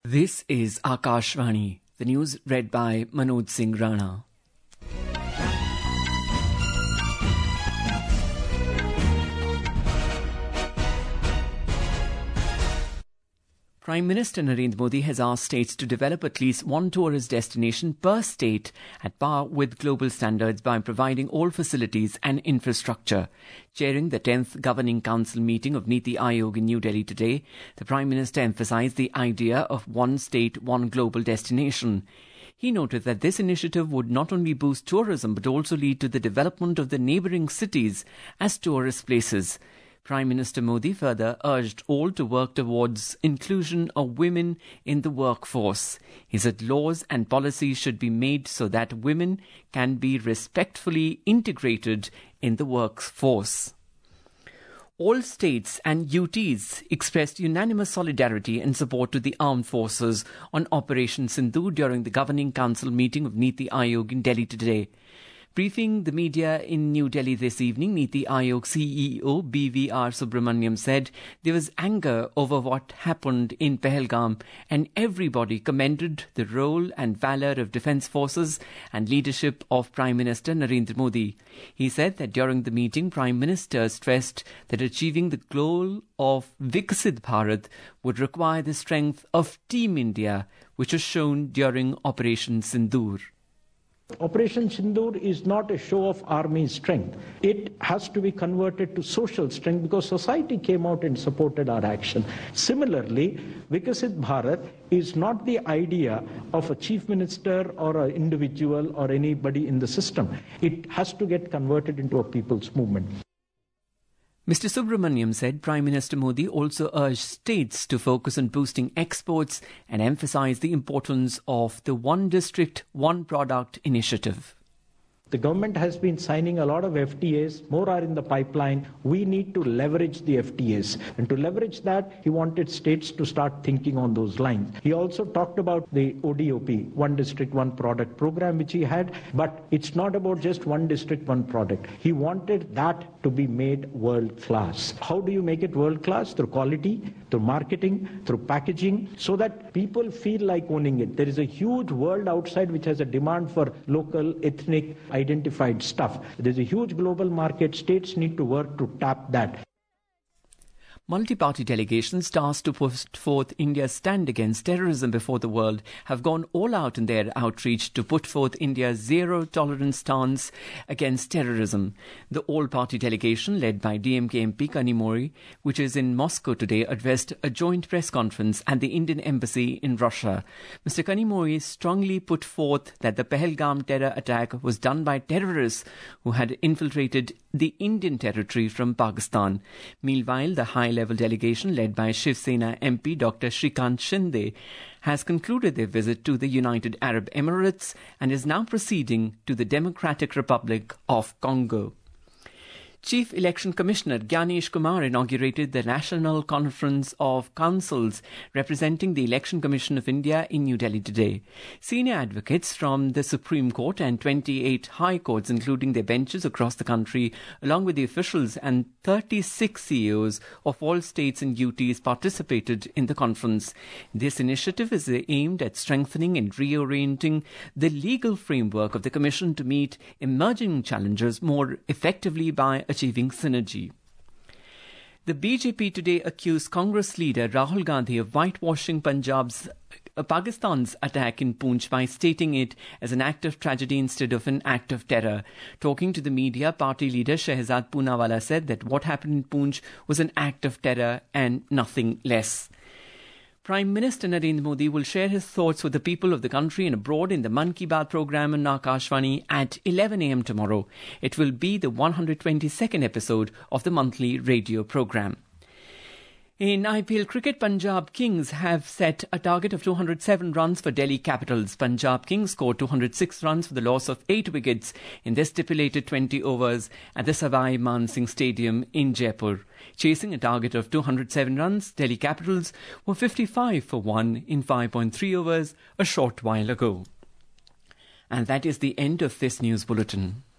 This is Akashvani. The news read by Manoj Singh Rana. Prime Minister Narendra Modi has asked states to develop at least one tourist destination per state at par with global standards by providing all facilities and infrastructure. Chairing the 10th Governing Council meeting of Niti Aayog in New Delhi today, the Prime Minister emphasised the idea of one state, one global destination. He noted that this initiative would not only boost tourism but also lead to the development of the neighbouring cities as tourist places. Prime Minister Modi further urged all to work towards inclusion of women in the workforce. He said laws and policies should be made so that women can be respectfully integrated in the workforce. All states and UTs expressed unanimous solidarity and support to the armed forces on Operation Sindoor during the Governing Council meeting of Niti Aayog in Delhi today. Briefing the media in New Delhi this evening, Niti Aayog CEO BVR Subramaniam said there was anger over what happened in Pahalgam and everybody commended the role and valour of defence forces and leadership of Prime Minister Narendra Modi. He said that during the meeting, Prime Minister stressed that achieving the goal of Viksit Bharat would require the strength of Team India, which was shown during Operation Sindoor. Operation Sindoor is not a show of army strength. It has to be converted to social strength because society came out and supported our action. Similarly, Viksit Bharat is not the idea of a chief minister or an individual or anybody in the system. It has to get converted into a people's movement. Mr. Subramaniam said Prime Minister Modi also urged states to focus on boosting exports and emphasise the importance of the One District, One Product initiative. The government has been signing a lot of FTAs, more are in the pipeline. We need to leverage the FTAs. And to leverage that, he wanted states to start thinking on those lines. He also talked about the ODOP, One District, One Product program, which he had. But it's not about just one district, one product. He wanted that to be made world class. How do you make it world class? Through quality, through marketing, through packaging, so that people feel like owning it. There is a huge world outside which has a demand for local, ethnic, identified stuff. There's a huge global market. States need to work to tap that. Multi-party delegations tasked to put forth India's stand against terrorism before the world have gone all out in their outreach to put forth India's zero-tolerance stance against terrorism. The all-party delegation, led by DMK MP Kanimori, which is in Moscow today, addressed a joint press conference at the Indian Embassy in Russia. Mr. Kanimori strongly put forth that the Pahalgam terror attack was done by terrorists who had infiltrated the Indian territory from Pakistan. Meanwhile, the high-level delegation led by Shiv Sena MP Dr. Shrikant Shinde has concluded their visit to the United Arab Emirates and is now proceeding to the Democratic Republic of Congo. Chief Election Commissioner Gyanesh Kumar inaugurated the National Conference of Councils representing the Election Commission of India in New Delhi today. Senior advocates from the Supreme Court and 28 High Courts, including their benches across the country, along with the officials and 36 CEOs of all states and UTs participated in the conference. This initiative is aimed at strengthening and reorienting the legal framework of the Commission to meet emerging challenges more effectively by achieving synergy. The BJP today accused Congress leader Rahul Gandhi of whitewashing Pakistan's attack in Poonch by stating it as an act of tragedy instead of an act of terror. Talking to the media, party leader Shehzad Poonawala said that what happened in Poonch was an act of terror and nothing less. Prime Minister Narendra Modi will share his thoughts with the people of the country and abroad in the Mann Ki Baat programme on Akashvani at 11 a.m. tomorrow. It will be the 122nd episode of the monthly radio programme. In IPL cricket, Punjab Kings have set a target of 207 runs for Delhi Capitals. Punjab Kings scored 206 runs for the loss of 8 wickets in their stipulated 20 overs at the Savai Man Singh Stadium in Jaipur. Chasing a target of 207 runs, Delhi Capitals were 55 for 1 in 5.3 overs a short while ago. And that is the end of this news bulletin.